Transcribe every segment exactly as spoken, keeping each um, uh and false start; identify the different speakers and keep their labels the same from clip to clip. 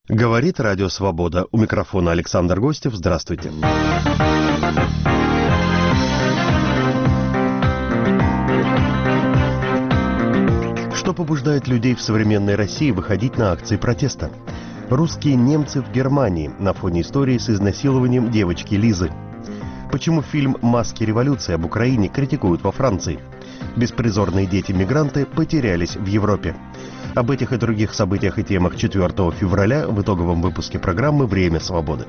Speaker 1: Говорит Радио Свобода. У микрофона Александр Гостев. Здравствуйте. Что побуждает людей в современной России выходить на акции протеста? Русские немцы в Германии на фоне истории с изнасилованием девочки Лизы. Почему фильм «Маски революции» об Украине критикуют во Франции? Беспризорные дети-мигранты потерялись в Европе. Об этих и других событиях и темах четвёртого февраля в итоговом выпуске программы «Время свободы».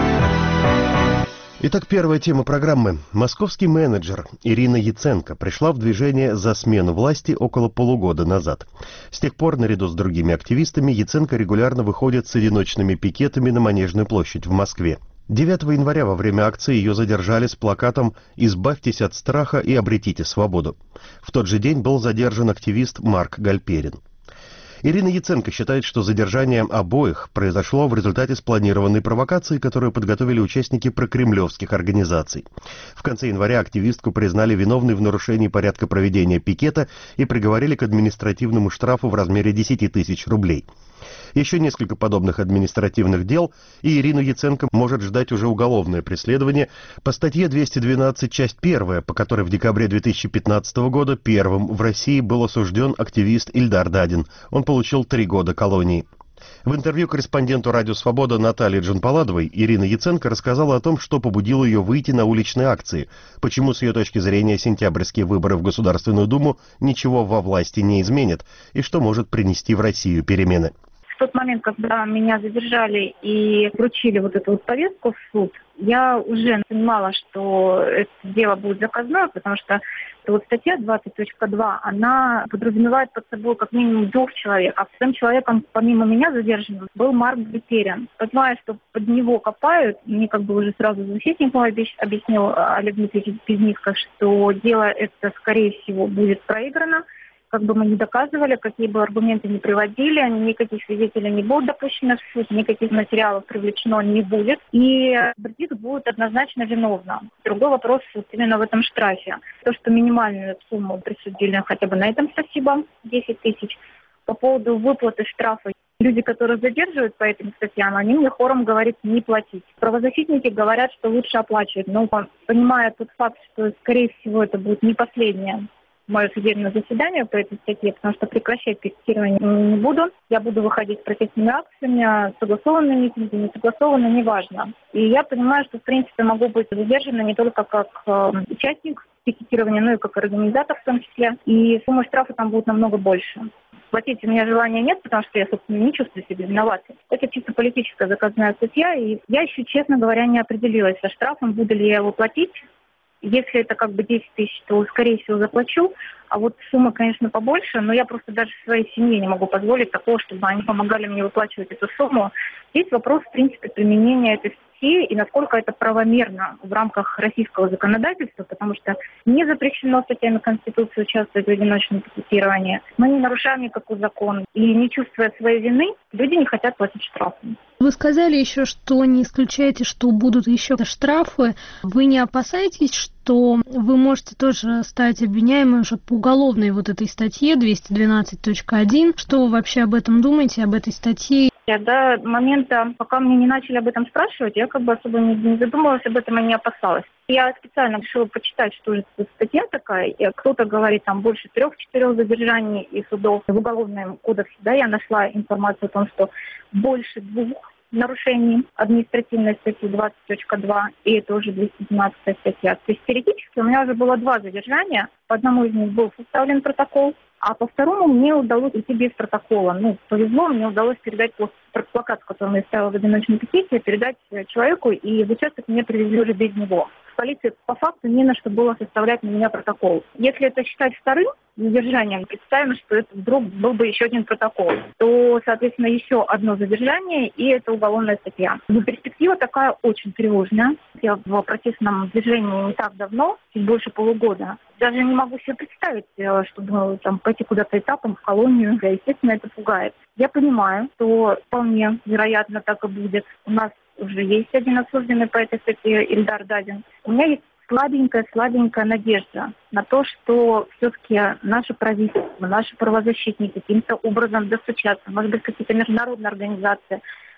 Speaker 1: Итак, первая тема программы. Московский менеджер Ирина Яценко пришла в движение за смену власти около полугода назад. С тех пор, наряду с другими активистами, Яценко регулярно выходит с одиночными пикетами на Манежную площадь в Москве. девятого января во время акции ее задержали с плакатом «Избавьтесь от страха и обретите свободу». В тот же день был задержан активист Марк Гальперин. Ирина Яценко считает, что задержание обоих произошло в результате спланированной провокации, которую подготовили участники прокремлевских организаций. В конце января активистку признали виновной в нарушении порядка проведения пикета и приговорили к административному штрафу в размере десять тысяч рублей. Еще несколько подобных административных дел, и Ирину Яценко может ждать уже уголовное преследование по статье двести двенадцать, часть первая, по которой в декабре две тысячи пятнадцатого года первым в России был осужден активист Ильдар Дадин. Он получил три года колонии. В интервью корреспонденту «Радио Свобода» Наталье Джанпаладовой Ирина Яценко рассказала о том, что побудило ее выйти на уличные акции, почему, с ее точки зрения, сентябрьские выборы в Государственную Думу ничего во власти не изменят и что может принести в Россию перемены.
Speaker 2: В тот момент, когда меня задержали и вручили вот эту вот повестку в суд, я уже понимала, что это дело будет заказное, потому что вот статья двадцать точка два, она подразумевает под собой как минимум двух человек. А вторым человеком, помимо меня задержанного, был Марк Гальперин. Понимая, что под него копают, мне как бы уже сразу защитнику объяснил Олег Дмитриевич Безников, что дело это, скорее всего, будет проиграно. Как бы мы ни доказывали, какие бы аргументы ни приводили, никаких свидетелей не будут допущены в суд, никаких материалов привлечено не будет. И вердикт будет однозначно виновна. Другой вопрос вот именно в этом штрафе. То, что минимальную сумму присудили, хотя бы на этом спасибо, десять тысяч. По поводу выплаты штрафа. Люди, которые задерживают по этим статьям, они мне хором говорят не платить. Правозащитники говорят, что лучше оплачивать. Но понимая тот факт, что, скорее всего, это будет не последнее мое судебное заседание по этой статье, потому что прекращать пикетирование не буду. Я буду выходить с протестными акциями, согласованными митинги, не согласованные, неважно. И я понимаю, что, в принципе, могу быть задержана не только как э, участник пикетирования, но и как организатор в том числе. И сумма штрафа там будет намного больше. Платить у меня желания нет, потому что я, собственно, не чувствую себя виноватой. Это чисто политическая заказная статья, и я еще, честно говоря, не определилась со штрафом, буду ли я его платить. Если это как бы десять тысяч, то, скорее всего, заплачу. А вот сумма, конечно, побольше, но я просто даже своей семье не могу позволить такого, чтобы они помогали мне выплачивать эту сумму. Здесь вопрос, в принципе, применения этой статьи и насколько это правомерно в рамках российского законодательства, потому что не запрещено статьями Конституции участвовать в одиночном пикетировании. Мы не нарушаем никакой закон. И не чувствуя своей вины, люди не хотят платить штрафы.
Speaker 3: Вы сказали еще, что не исключаете, что будут еще штрафы. Вы не опасаетесь, что вы можете тоже стать обвиняемым уже по уголовной вот этой статье двести двенадцать точка один? Что вы вообще об этом думаете, об этой статье?
Speaker 2: До момента, пока мне не начали об этом спрашивать, я как бы особо не, не задумывалась об этом и не опасалась. Я специально решила почитать, что же это статья такая. И кто-то говорит, там больше трех-четырех задержаний и судов. В Уголовном кодексе, да, я нашла информацию о том, что больше двух нарушений административной статьи двадцать точка два, и это уже двести двенадцатая статья. То есть теоретически у меня уже было два задержания. По одному из них был составлен протокол, а по второму мне удалось идти без протокола. Ну, повезло, мне удалось передать плакат, который я ставила в одиночном пикете, передать человеку, и в участок меня привезли уже без него. В полиции по факту не на что было составлять на меня протокол. Если это считать вторым задержанием, представим, что это вдруг был бы еще один протокол, то, соответственно, еще одно задержание, и это уголовная статья. Но перспектива такая очень тревожная. Я в протестном движении не так давно, чуть больше полугода. Даже не могу себе представить, чтобы там пойти куда-то этапом в колонию. Да, естественно, это пугает. Я понимаю, что вполне вероятно так и будет. У нас уже есть один осужденный по этой статье Ильдар Дадин. У меня есть слабенькая-слабенькая надежда на то, что все-таки наше правительство, наши правозащитники каким-то образом достучатся, может быть, какие-то международные организации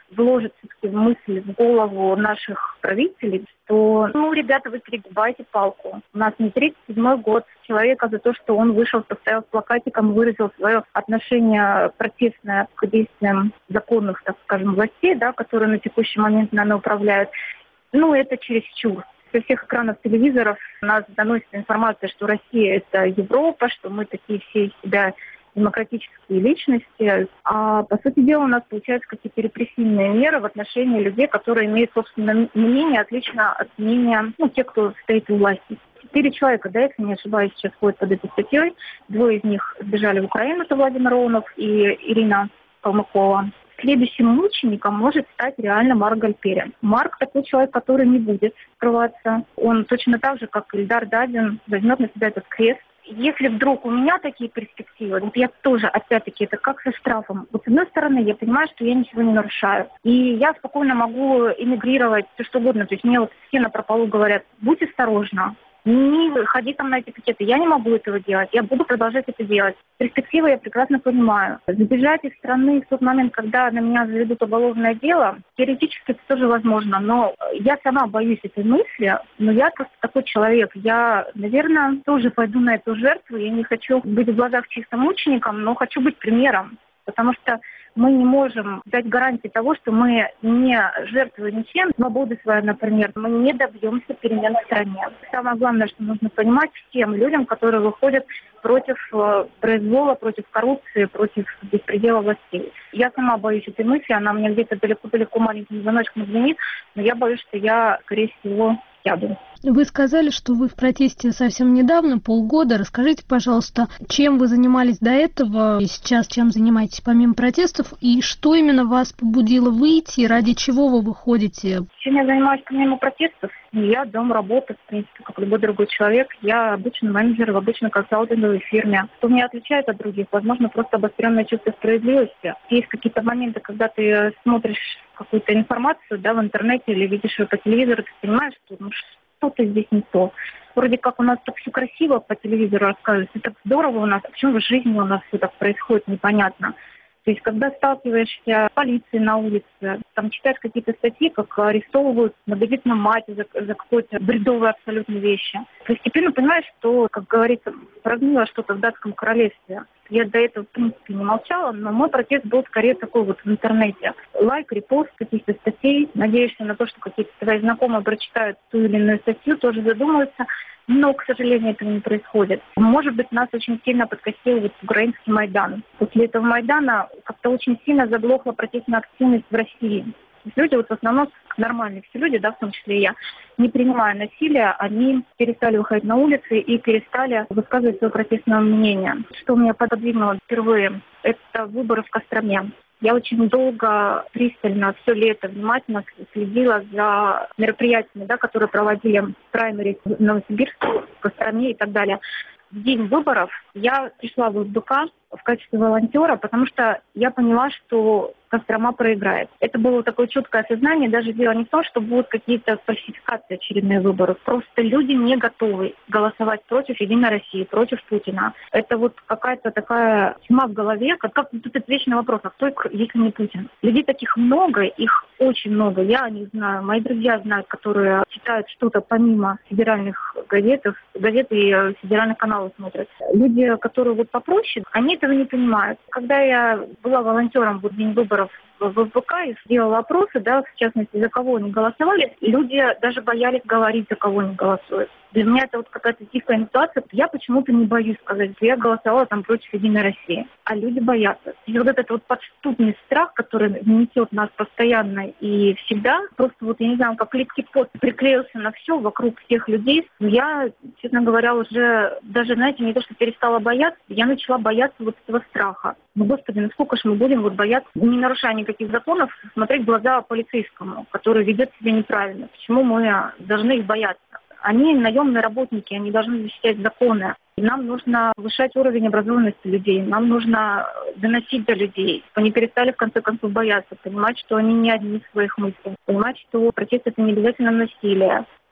Speaker 2: вложит все-таки мысли в голову наших правителей, что, ну, ребята, вы перегибаете палку. У нас не тридцать седьмой год. Человека за то, что он вышел, поставил с плакатиком, выразил свое отношение протестное к действиям законных, так скажем, властей, да, которые на текущий момент нами управляют. Ну, это чересчур. Со всех экранов телевизоров у нас доносится информация, что Россия – это Европа, что мы такие все из себя демократические личности. А, по сути дела, у нас получаются какие-то репрессивные меры в отношении людей, которые имеют собственное мнение, отлично от мнения, ну, тех, кто стоит у власти. Четыре человека, да, если не ошибаюсь, сейчас ходят под этой статьей. Двое из них сбежали в Украину, это Владимир Ионов и Ирина Калмыкова. Следующим мучеником может стать реально Марк Гальперин. Марк такой человек, который не будет скрываться. Он точно так же, как Ильдар Дадин, возьмет на себя этот крест. Если вдруг у меня такие перспективы, вот я тоже, опять-таки, это как со штрафом. Вот с одной стороны, я понимаю, что я ничего не нарушаю. И я спокойно могу эмигрировать, все что угодно. То есть мне вот все напропалу говорят, будь осторожна. Не ходи там на эти пикеты. Я не могу этого делать. Я буду продолжать это делать. Перспективы я прекрасно понимаю. Сбежать из страны в тот момент, когда на меня заведут уголовное дело, теоретически это тоже возможно. Но я сама боюсь этой мысли. Но я просто такой человек. Я, наверное, тоже пойду на эту жертву. Я не хочу быть в глазах чисто мучеником, но хочу быть примером. Потому что мы не можем дать гарантии того, что мы не жертвуя ничем, свободы своей, например, мы не добьемся перемен в стране. Самое главное, что нужно понимать всем людям, которые выходят против э, произвола, против коррупции, против беспредела властей. Я сама боюсь этой мысли, она мне где-то далеко-далеко маленьким звоночком звенит, но я боюсь, что я, скорее всего, сяду.
Speaker 3: Вы сказали, что вы в протесте совсем недавно, полгода. Расскажите, пожалуйста, чем вы занимались до этого, и сейчас чем занимаетесь помимо протестов, и что именно вас побудило выйти, ради чего вы выходите?
Speaker 2: Чем я занимаюсь помимо протестов? Я дом работы, в принципе, как любой другой человек. Я обычный менеджер в обычной консалтинговой фирме. Что меня отличает от других? Возможно, просто обостренное чувство справедливости. Есть какие-то моменты, когда ты смотришь какую-то информацию, да, в интернете или видишь ее по телевизору, ты понимаешь, что ну, что-то здесь не то. Вроде как у нас так все красиво по телевизору рассказывается, так здорово у нас, а почему в жизни у нас все так происходит, непонятно. То есть, когда сталкиваешься с полицией на улице, там читаешь какие-то статьи, как арестовывают многодетную мать за, за какие-то бредовые абсолютно вещи. Постепенно понимаешь, что, как говорится, прогнило что-то в датском королевстве. Я до этого, в принципе, не молчала, но мой протест был скорее такой вот в интернете. Лайк, репост каких-то статей. Надеешься на то, что какие-то твои знакомые прочитают ту или иную статью, тоже задумаются. Но, к сожалению, этого не происходит. Может быть, нас очень сильно подкосил вот украинский Майдан. После этого Майдана как-то очень сильно заглохла протестная активность в России. Люди, вот в основном нормальные все люди, да, в том числе и я, не принимая насилия, они перестали выходить на улицы и перестали высказывать свое протестное мнение. Что меня пододвинуло впервые, это выборы в Костроме. Я очень долго, пристально, все лето внимательно следила за мероприятиями, да, которые проводили праймери в Новосибирске, в Костроме и так далее. В день выборов я пришла в ФБК в качестве волонтера, потому что я поняла, что Кострома проиграет. Это было такое четкое осознание. Даже дело не в том, что будут какие-то фальсификации очередные выборы. Просто люди не готовы голосовать против Единой России, против Путина. Это вот какая-то такая тьма в голове, как, как вот этот вечный вопрос, а кто, если не Путин? Людей таких много, их очень много. Я не знаю, мои друзья знают, которые читают что-то помимо федеральных газет, газет и федеральных каналов смотрят. Люди, которые вот попроще, они этого не понимают. Когда я была волонтером в день выборов в ФБК и сделала опросы, да, в частности, за кого они голосовали, люди даже боялись говорить, за кого они голосуют. Для меня это вот какая-то дикая ситуация. Я почему-то не боюсь сказать, что я голосовала там против Единой России. А люди боятся. И вот этот вот подступный страх, который несет нас постоянно и всегда, просто вот, я не знаю, как липкий пот приклеился на все вокруг всех людей. Я, честно говоря, уже даже, знаете, не то, что перестала бояться, я начала бояться вот этого страха. Ну, Господи, насколько же мы будем вот бояться, не нарушая никаких законов, смотреть в глаза полицейскому, который ведет себя неправильно. Почему мы должны их бояться? Они наемные работники, они должны защищать законы. И нам нужно повышать уровень образованности людей, нам нужно доносить до людей, чтобы они перестали в конце концов бояться, понимать, что они не одни в своих мыслях, понимать, что протест — это не обязательно насилие.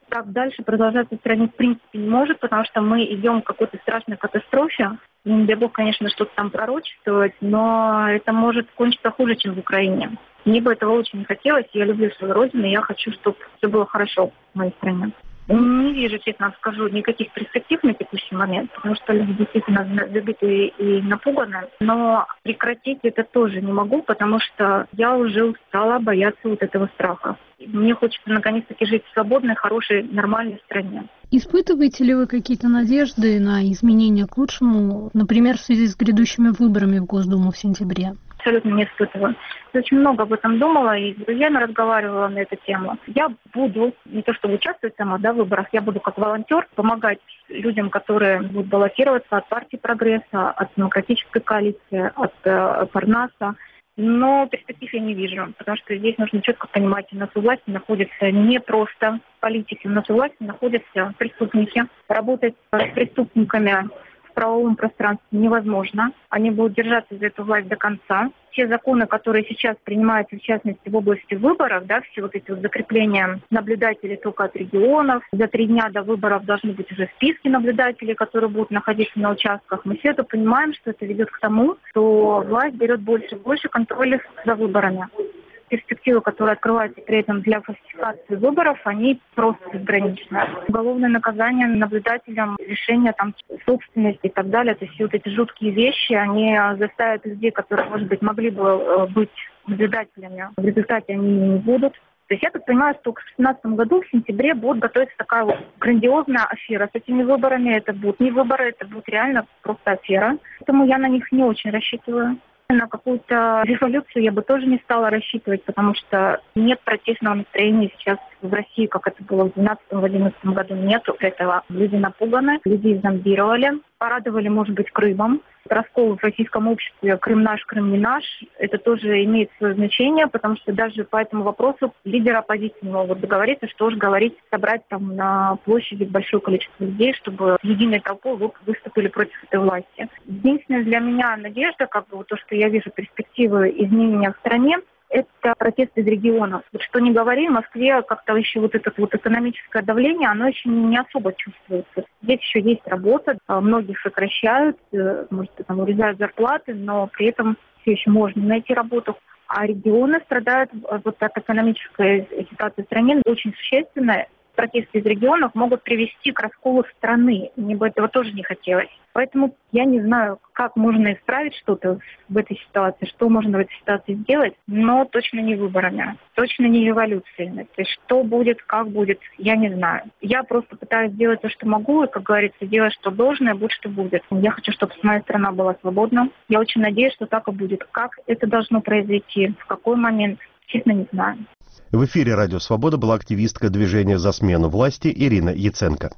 Speaker 2: Так дальше продолжаться в стране в принципе не может, потому что мы идем к какой-то страшной катастрофе. Не дай бог, конечно, что-то там пророчествовать, но это может кончиться хуже, чем в Украине. Мне бы этого очень не хотелось. Я люблю свою родину, и я хочу, чтобы все было хорошо в моей стране. Не вижу, честно скажу, никаких перспектив на текущий момент, потому что люди действительно забиты и напуганы. Но прекратить это тоже не могу, потому что я уже устала бояться вот этого страха. Мне хочется наконец-таки жить в свободной, хорошей, нормальной стране.
Speaker 3: Испытываете ли вы какие-то надежды на изменения к лучшему, например, в связи с грядущими выборами в Госдуму в сентябре?
Speaker 2: Абсолютно не испытываю. Я очень много об этом думала и с друзьями разговаривала на эту тему. Я буду, не то чтобы участвовать сама да, в выборах, я буду как волонтер помогать людям, которые будут баллотироваться от партии «Прогресса», от демократической коалиции, от э, Парнаса. Но перспектив я не вижу, потому что здесь нужно четко понимать, у нас у власти находятся не просто политики, у нас у власти находятся преступники. Работать с преступниками в правовом пространстве невозможно. Они будут держаться за эту власть до конца. Те законы, которые сейчас принимаются, в частности, в области выборов, да, все вот эти вот закрепления наблюдателей только от регионов, за три дня до выборов должны быть уже списки наблюдателей, которые будут находиться на участках. Мы все это понимаем, что это ведет к тому, что власть берет больше и больше контроля за выборами. Перспективы, которые открываются при этом для фальсификации выборов, они просто безграничны. Уголовное наказание наблюдателям, лишение там, собственности и так далее, то есть все вот эти жуткие вещи, они заставят людей, которые, может быть, могли бы быть наблюдателями, в результате они не будут. То есть я так понимаю, что к две тысячи шестнадцатому году в сентябре будет готовиться такая вот грандиозная афера с этими выборами. Это будут не выборы, это будет реально просто афера. Поэтому я на них не очень рассчитываю. На какую-то революцию я бы тоже не стала рассчитывать, потому что нет протестного настроения сейчас в России, как это было в две тысячи двенадцатом - две тысячи одиннадцатом году. Нету этого. Люди напуганы, людей зомбировали, порадовали, может быть, Крымом. Раскол в российском обществе «Крым наш, Крым не наш» это тоже имеет свое значение, потому что даже по этому вопросу лидеры оппозиции не могут договориться, что уж говорить, собрать там на площади большое количество людей, чтобы единой толпой выступили против этой власти. Единственная для меня надежда, как бы вот то, что я вижу перспективы изменения в стране, это протест из регионов. Вот что ни говори, в Москве как-то еще вот это вот экономическое давление, оно еще не особо чувствуется. Здесь еще есть работа, многих сокращают, может, там урезают зарплаты, но при этом все еще можно найти работу. А регионы страдают вот от экономической ситуации в стране очень существенно. Протесты из регионов могут привести к расколу страны. Мне бы этого тоже не хотелось. Поэтому я не знаю, как можно исправить что-то в этой ситуации, что можно в этой ситуации сделать, но точно не выборами, точно не революциями. То есть что будет, как будет, я не знаю. Я просто пытаюсь сделать то, что могу, и, как говорится, делать, что должно, и будь, что будет. Я хочу, чтобы моя страна была свободна. Я очень надеюсь, что так и будет. Как это должно произойти, в какой момент, честно, не знаю.
Speaker 1: В эфире «Радио Свобода» была активистка движения за смену власти Ирина Яценко.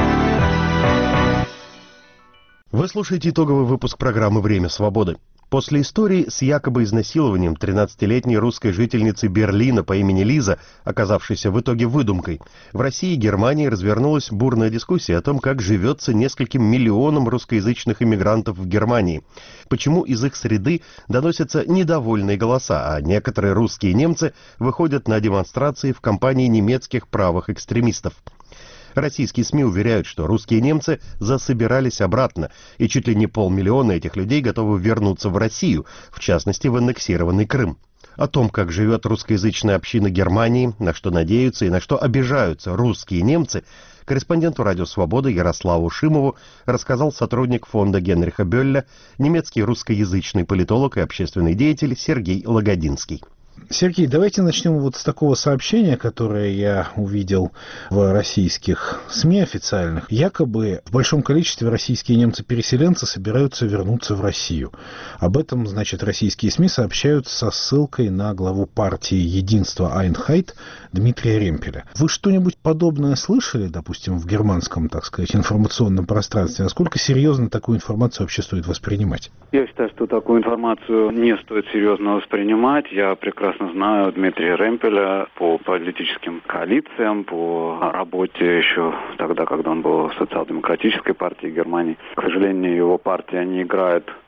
Speaker 1: Вы слушаете итоговый выпуск программы «Время свободы». После истории с якобы изнасилованием тринадцатилетней русской жительницы Берлина по имени Лиза, оказавшейся в итоге выдумкой, в России и Германии развернулась бурная дискуссия о том, как живется нескольким миллионам русскоязычных иммигрантов в Германии, почему из их среды доносятся недовольные голоса, а некоторые русские немцы выходят на демонстрации в компании немецких правых экстремистов. Российские СМИ уверяют, что русские немцы засобирались обратно, и чуть ли не полмиллиона этих людей готовы вернуться в Россию, в частности в аннексированный Крым. О том, как живет русскоязычная община Германии, на что надеются и на что обижаются русские немцы, корреспонденту «Радио Свобода» Ярославу Шимову рассказал сотрудник фонда Генриха Бёлля, немецкий русскоязычный политолог и общественный деятель Сергей Лагодинский.
Speaker 4: Сергей, давайте начнем вот с такого сообщения, которое я увидел в российских СМИ официальных. Якобы в большом количестве российские немцы-переселенцы собираются вернуться в Россию. Об этом, значит, российские СМИ сообщают со ссылкой на главу партии «Единство Айнхайт» Дмитрия Ремпеля. Вы что-нибудь подобное слышали, допустим, в германском, так сказать, информационном пространстве? Насколько серьезно такую информацию вообще стоит воспринимать?
Speaker 5: Я считаю, что такую информацию не стоит серьезно воспринимать. Я прекрасно знаю Дмитрия Ремпеля по политическим коалициям, по работе еще тогда, когда он был в социал-демократической партии Германии. К сожалению, его партия не играет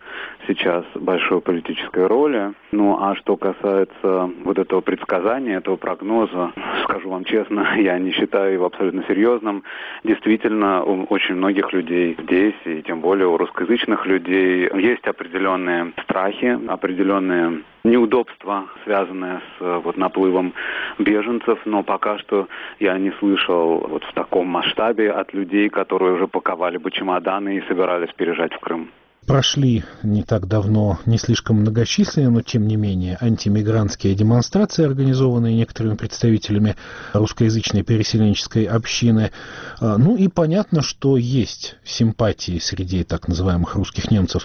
Speaker 5: сейчас большой политической роли. Ну, а что касается вот этого предсказания, этого прогноза, скажу вам честно, я не считаю его абсолютно серьезным. Действительно, у очень многих людей здесь, и тем более у русскоязычных людей, есть определенные страхи, определенные неудобства, связанные с вот, наплывом беженцев, но пока что я не слышал вот в таком масштабе от людей, которые уже паковали бы чемоданы и собирались переезжать в Крым.
Speaker 4: Прошли не так давно не слишком многочисленные, но тем не менее антимигрантские демонстрации, организованные некоторыми представителями русскоязычной переселенческой общины. Ну и понятно, что есть симпатии среди так называемых русских немцев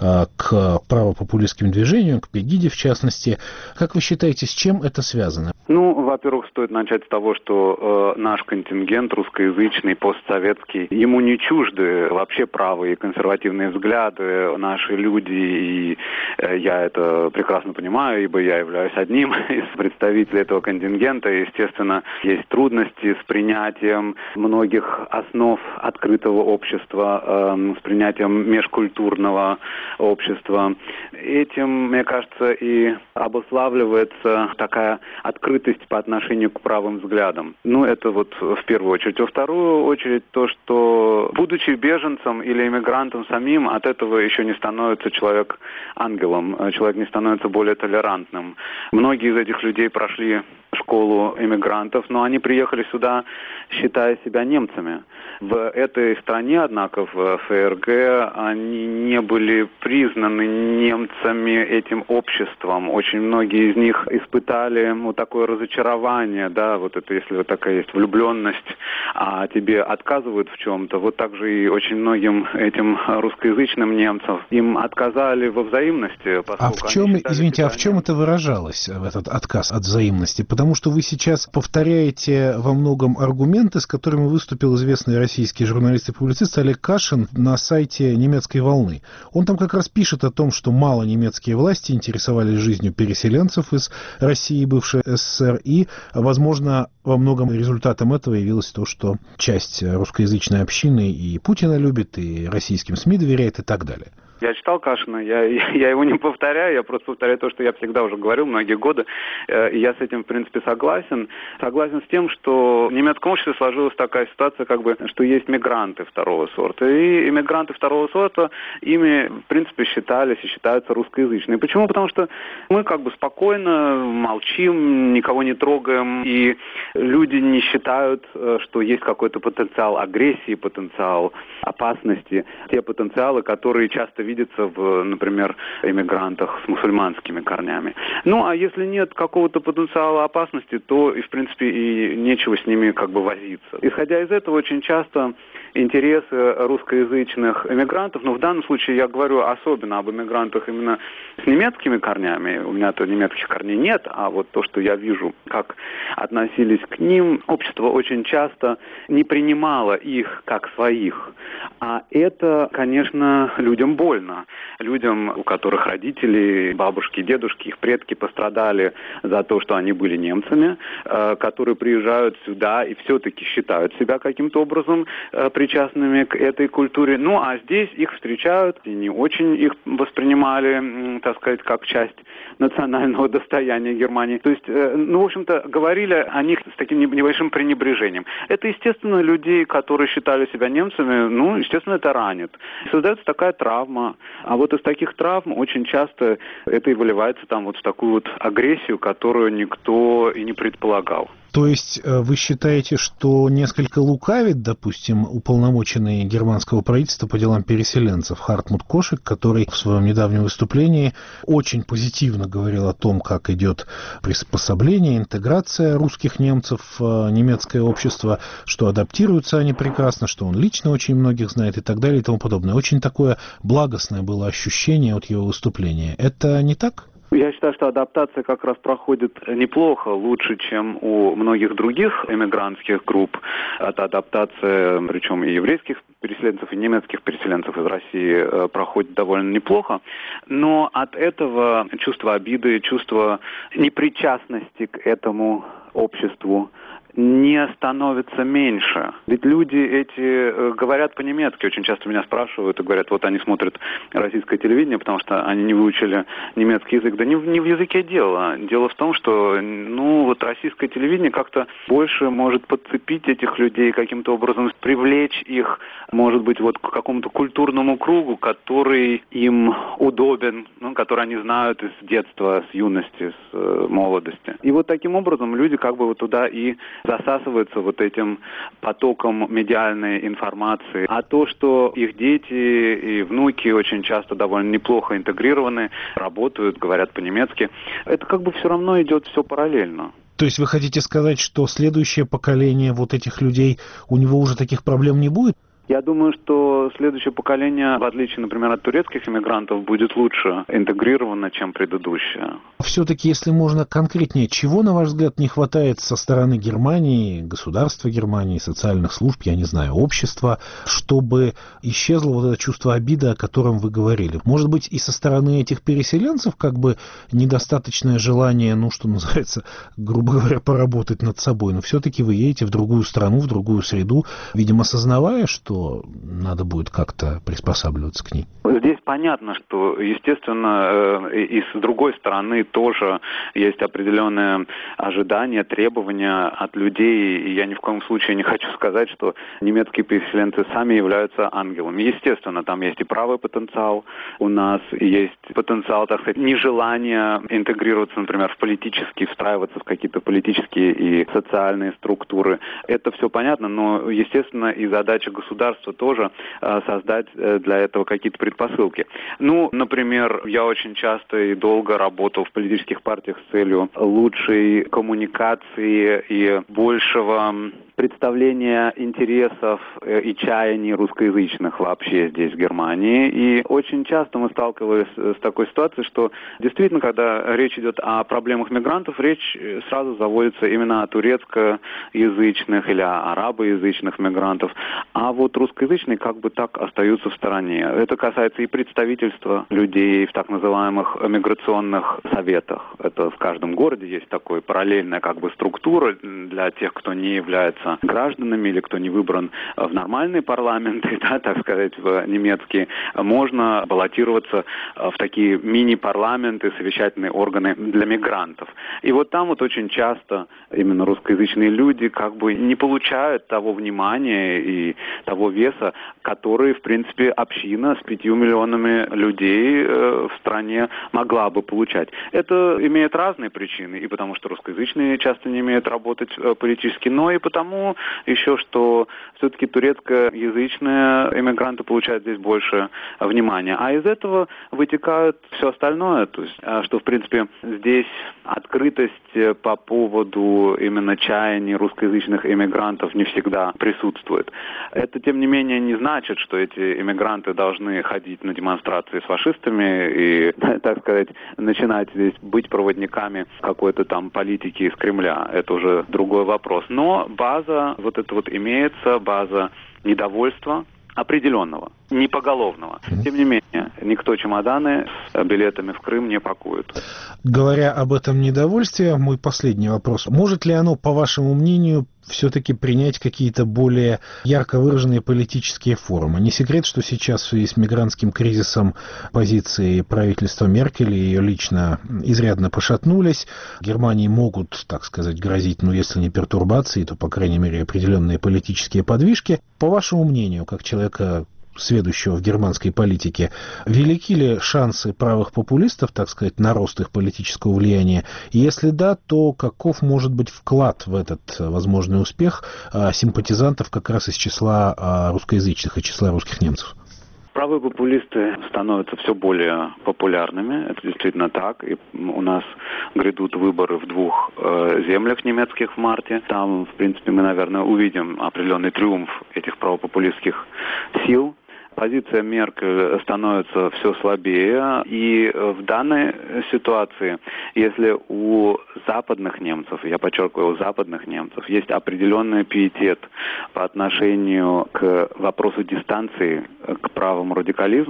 Speaker 4: к правопопулистским движениям, к Пегиде в частности. Как вы считаете, с чем это связано?
Speaker 5: Ну, во-первых, стоит начать с того, что э, наш контингент русскоязычный, постсоветский, ему не чужды вообще правые консервативные взгляды. Наши люди, и э, я это прекрасно понимаю, ибо я являюсь одним из представителей этого контингента. Естественно, есть трудности с принятием многих основ открытого общества, э, с принятием межкультурного общества. Этим, мне кажется, и обуславливается такая открытость по отношению к правым взглядам. Ну, это вот в первую очередь. Во вторую очередь то, что, будучи беженцем или иммигрантом самим, от этого еще не становится человек ангелом, человек не становится более толерантным. Многие из этих людей прошли школу иммигрантов, но они приехали сюда, считая себя немцами. В этой стране, однако, в ФРГ, они не были признаны немцами этим обществом. Очень многие из них испытали вот такое разочарование, да, вот это, если вот такая есть влюбленность, а тебе отказывают в чем-то, вот так же и очень многим этим русскоязычным немцам им отказали во взаимности.
Speaker 4: А в чем, извините, а в чем это выражалось, этот отказ от взаимности? Потому что вы сейчас повторяете во многом аргументы, с которыми выступил известный российский журналист и публицист Олег Кашин на сайте «Немецкой волны». Он там как раз пишет о том, что мало немецкие власти интересовались жизнью переселенцев из России и бывшей СССР, и, возможно, во многом результатом этого явилось то, что часть русскоязычной общины и Путина любит, и российским СМИ доверяет, и так далее.
Speaker 5: Я читал Кашина, я, я его не повторяю, я просто повторяю то, что я всегда уже говорил многие годы, и я с этим, в принципе, согласен. Согласен с тем, что в немецком обществе сложилась такая ситуация, как бы, что есть мигранты второго сорта, и иммигранты второго сорта, ими, в принципе, считались и считаются русскоязычные. Почему? Потому что мы как бы спокойно молчим, никого не трогаем, и люди не считают, что есть какой-то потенциал агрессии, потенциал опасности, те потенциалы, которые часто видится в, например, иммигрантах с мусульманскими корнями. Ну, а если нет какого-то потенциала опасности, то, и, в принципе, и нечего с ними как бы возиться. Исходя из этого, очень часто интересы русскоязычных иммигрантов, но в данном случае я говорю особенно об иммигрантах именно с немецкими корнями, у меня-то немецких корней нет, а вот то, что я вижу, как относились к ним, общество очень часто не принимало их как своих. А это, конечно, людям больно. Людям, у которых родители, бабушки, дедушки, их предки пострадали за то, что они были немцами, э, которые приезжают сюда и все-таки считают себя каким-то образом э, причастными к этой культуре. Ну, а здесь их встречают и не очень их воспринимали, э, так сказать, как часть национального достояния Германии. То есть, э, ну, в общем-то, говорили о них с таким небольшим пренебрежением. Это, естественно, людей, которые считали себя немцами, ну, естественно, это ранит. Создается такая травма. А вот из таких травм очень часто это и выливается там вот в такую вот агрессию, которую никто и не предполагал.
Speaker 4: То есть вы считаете, что несколько лукавит, допустим, уполномоченный германского правительства по делам переселенцев Хартмут Кошик, который в своем недавнем выступлении очень позитивно говорил о том, как идет приспособление, интеграция русских немцев в немецкое общество, что адаптируются они прекрасно, что он лично очень многих знает и так далее и тому подобное. Очень такое благостное было ощущение от его выступления. Это не так?
Speaker 5: Я считаю, что адаптация как раз проходит неплохо, лучше, чем у многих других эмигрантских групп. Это адаптация, причем и еврейских переселенцев, и немецких переселенцев из России проходит довольно неплохо. Но от этого чувство обиды, чувство непричастности к этому обществу не становится меньше. Ведь люди эти говорят по-немецки. Очень часто меня спрашивают и говорят, вот они смотрят российское телевидение, потому что они не выучили немецкий язык. Да не в, не в языке дело. Дело в том, что ну, вот российское телевидение как-то больше может подцепить этих людей, каким-то образом привлечь их, может быть, вот к какому-то культурному кругу, который им удобен, ну, который они знают из детства, с юности, с э, молодости. И вот таким образом люди как бы вот туда и засасываются вот этим потоком медиальной информации. А то, что их дети и внуки очень часто довольно неплохо интегрированы, работают, говорят по-немецки, это как бы все равно идет все параллельно.
Speaker 4: То есть вы хотите сказать, что следующее поколение вот этих людей, у него уже таких проблем не будет?
Speaker 5: Я думаю, что следующее поколение, в отличие, например, от турецких иммигрантов, будет лучше интегрировано, чем предыдущее.
Speaker 4: Все-таки, если можно конкретнее, чего, на ваш взгляд, не хватает со стороны Германии, государства Германии, социальных служб, я не знаю, общества, чтобы исчезло вот это чувство обиды, о котором вы говорили? Может быть, и со стороны этих переселенцев как бы недостаточное желание, ну, что называется, грубо говоря, поработать над собой, но все-таки вы едете в другую страну, в другую среду, видимо, осознавая, что надо будет как-то приспосабливаться к ней.
Speaker 5: Здесь понятно, что, естественно, и с другой стороны тоже есть определенные ожидания, требования от людей. И я ни в коем случае не хочу сказать, что немецкие переселенцы сами являются ангелами. Естественно, там есть и правый потенциал, у нас есть потенциал, так сказать, нежелания интегрироваться, например, в политические, встраиваться в какие-то политические и социальные структуры. Это все понятно, но, естественно, и задача государства тоже э, создать э, для этого какие-то предпосылки. Ну, например, я очень часто и долго работал в политических партиях с целью лучшей коммуникации и большего представления интересов э, и чаяний русскоязычных вообще здесь, в Германии. И очень часто мы сталкивались с такой ситуацией, что действительно, когда речь идет о проблемах мигрантов, речь сразу заводится именно о турецкоязычных или о арабоязычных мигрантов. А вот русскоязычные как бы так остаются в стороне. Это касается и представительства людей в так называемых миграционных советах. Это в каждом городе есть такая параллельная как бы структура для тех, кто не является гражданами или кто не выбран в нормальные парламенты, да, так сказать, в немецкие. Можно баллотироваться в такие мини-парламенты, совещательные органы для мигрантов. И вот там вот очень часто именно русскоязычные люди как бы не получают того внимания и того веса, который, в принципе, община с пятью миллионами людей э, в стране могла бы получать. Это имеет разные причины, и потому что русскоязычные часто не умеют работать э, политически, но и потому еще, что все-таки турецкоязычные иммигранты получают здесь больше внимания. А из этого вытекает все остальное, то есть, э, что, в принципе, здесь открытость по поводу именно чаяний русскоязычных иммигрантов не всегда присутствует. Это, тем не менее, не значит, что эти иммигранты должны ходить на демонстрации с фашистами и, так сказать, начинать здесь быть проводниками какой-то там политики из Кремля. Это уже другой вопрос. Но база вот эта вот имеется, база недовольства определенного, не поголовного. Тем не менее, никто чемоданы с билетами в Крым не пакует.
Speaker 4: Говоря об этом недовольстве, мой последний вопрос. Может ли оно, по вашему мнению, все-таки принять какие-то более ярко выраженные политические формы? Не секрет, что сейчас в связи с мигрантским кризисом позиции правительства Меркель и ее лично изрядно пошатнулись. Германии могут, так сказать, грозить, ну, если не пертурбации, то, по крайней мере, определенные политические подвижки. По вашему мнению, как человека, сведущего в германской политике, велики ли шансы правых популистов, так сказать, на рост их политического влияния? И если да, то каков может быть вклад в этот возможный успех симпатизантов как раз из числа русскоязычных и числа русских немцев?
Speaker 5: Правые популисты становятся все более популярными, это действительно так. И у нас грядут выборы в двух э, землях немецких в марте. Там, в принципе, мы, наверное, увидим определенный триумф этих правопопулистских сил. Позиция Меркель становится все слабее, и в данной ситуации, если у западных немцев, я подчеркиваю, у западных немцев есть определенный пиетет по отношению к вопросу дистанции к правому радикализму,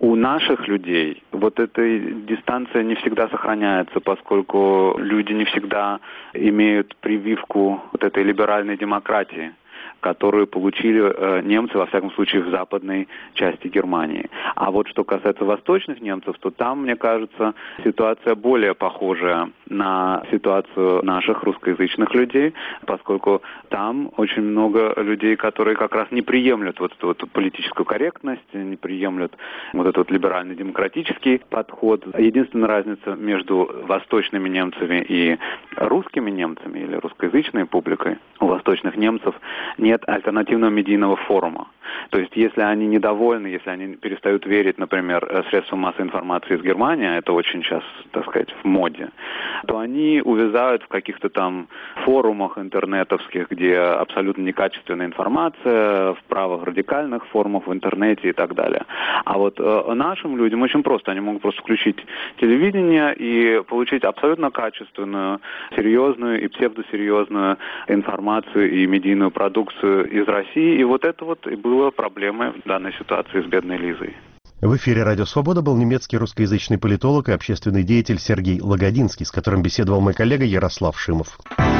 Speaker 5: у наших людей вот эта дистанция не всегда сохраняется, поскольку люди не всегда имеют прививку вот этой либеральной демократии, которые получили э, немцы, во всяком случае, в западной части Германии. А вот что касается восточных немцев, то там, мне кажется, ситуация более похожая на ситуацию наших русскоязычных людей, поскольку там очень много людей, которые как раз не приемлют вот эту вот политическую корректность, не приемлют вот этот вот либерально-демократический подход. Единственная разница между восточными немцами и русскими немцами или русскоязычной публикой у восточных немцев нет альтернативного медийного форума. То есть, если они недовольны, если они перестают верить, например, средствам массовой информации из Германии, а это очень сейчас, так сказать, в моде, то они увязают в каких-то там форумах интернетовских, где абсолютно некачественная информация, в правых радикальных форумах в интернете и так далее. А вот э, нашим людям очень просто. Они могут просто включить телевидение и получить абсолютно качественную, серьезную и псевдосерьезную информацию и медийную продукцию из России. И вот это вот и было проблемой в данной ситуации с бедной Лизой.
Speaker 1: В эфире «Радио Свобода» был немецкий русскоязычный политолог и общественный деятель Сергей Лагодинский, с которым беседовал мой коллега Ярослав Шимов.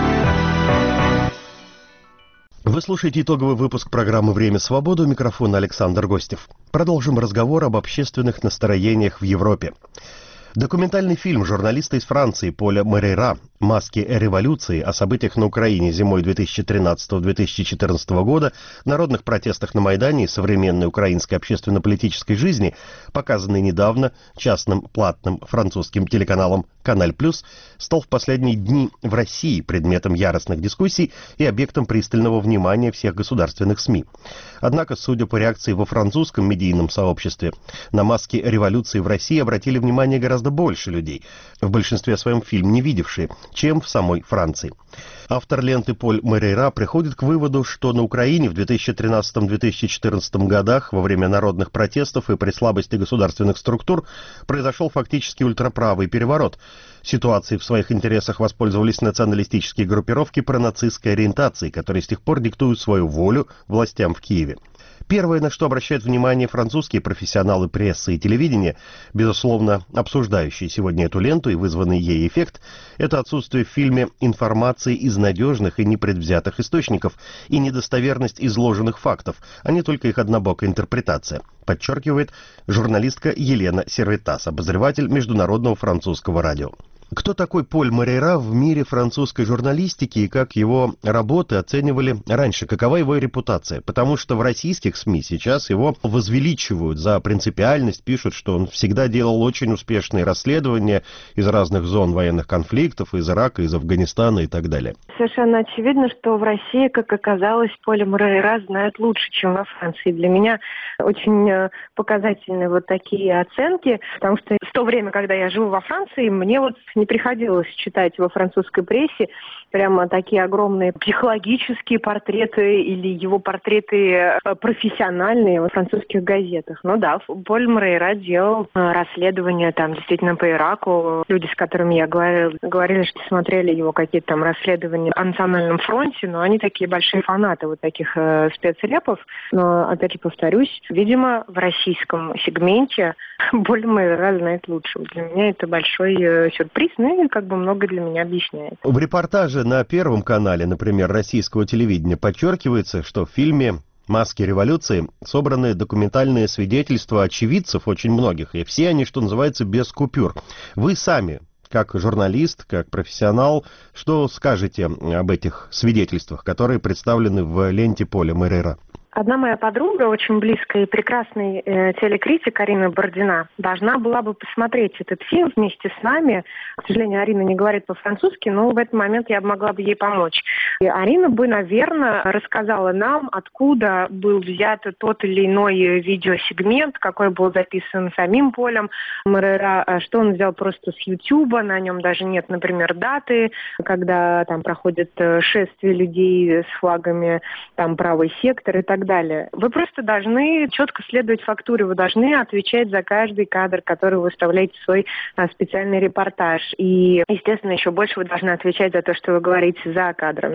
Speaker 1: Вы слушаете итоговый выпуск программы «Время свободы», у микрофона Александр Гостев. Продолжим разговор об общественных настроениях в Европе. Документальный фильм журналиста из Франции Поля Морейра «Маски революции» о событиях на Украине зимой две тысячи тринадцатого — две тысячи четырнадцатого года, народных протестах на Майдане и современной украинской общественно-политической жизни, показанный недавно частным платным французским телеканалом «Каналь Плюс», стал в последние дни в России предметом яростных дискуссий и объектом пристального внимания всех государственных СМИ. Однако, судя по реакции во французском медийном сообществе, на «Маски революции» в России обратили внимание гораздо больше людей, в большинстве своем фильм не видевшие, чем в самой Франции. Автор ленты Поль Морейра приходит к выводу, что на Украине в две тысячи тринадцатом — две тысячи четырнадцатом годах во время народных протестов и при слабости государственных структур произошел фактически ультраправый переворот. Ситуацией в своих интересах воспользовались националистические группировки пронацистской ориентации, которые с тех пор диктуют свою волю властям в Киеве. Первое, на что обращают внимание французские профессионалы прессы и телевидения, безусловно, обсуждающие сегодня эту ленту и вызванный ей эффект, это отсутствие в фильме информации из надежных и непредвзятых источников и недостоверность изложенных фактов, а не только их однобокая интерпретация, подчеркивает журналистка Елена Сервитас, обозреватель Международного французского радио. Кто такой Поль Морейра в мире французской журналистики и как его работы оценивали раньше? Какова его репутация? Потому что в российских СМИ сейчас его возвеличивают за принципиальность, пишут, что он всегда делал очень успешные расследования из разных зон военных конфликтов, из Ирака, из Афганистана и так далее.
Speaker 6: Совершенно очевидно, что в России, как оказалось, Поля Морейра знают лучше, чем во Франции. Для меня очень показательны вот такие оценки, потому что в то время, когда я живу во Франции, мне вот не приходилось читать во французской прессе прямо такие огромные психологические портреты или его портреты профессиональные во французских газетах. Ну да, Поль Морейра делал расследования там действительно по Ираку. Люди, с которыми я говорила, говорили, что смотрели его какие-то там расследования о Национальном фронте, но они такие большие фанаты вот таких э, спецрепов. Но, опять же, повторюсь, видимо, в российском сегменте Поль Морейра знает лучше. Для меня это большой э, сюрприз, ну и как бы много для меня объясняет.
Speaker 1: В репортаже на Первом канале, например, российского телевидения, подчеркивается, что в фильме «Маски революции» собраны документальные свидетельства очевидцев очень многих, и все они, что называется, без купюр. Вы сами, как журналист, как профессионал, что скажете об этих свидетельствах, которые представлены в ленте Поля Морейра?
Speaker 6: Одна моя подруга, очень близкая и прекрасный э, телекритик Арина Бородина, должна была бы посмотреть этот фильм вместе с нами. К сожалению, Арина не говорит по-французски, но в этот момент я могла бы ей помочь. И Арина бы, наверное, рассказала нам, откуда был взят тот или иной видеосегмент, какой был записан самим Полем Морейра, что он взял просто с Ютуба, на нем даже нет, например, даты, когда там проходит шествие людей с флагами, там правый сектор и так далее. далее. Вы просто должны четко следовать фактуре, вы должны отвечать за каждый кадр, который вы вставляете в свой а, специальный репортаж. И, естественно, еще больше вы должны отвечать за то, что вы говорите за кадром. Ну,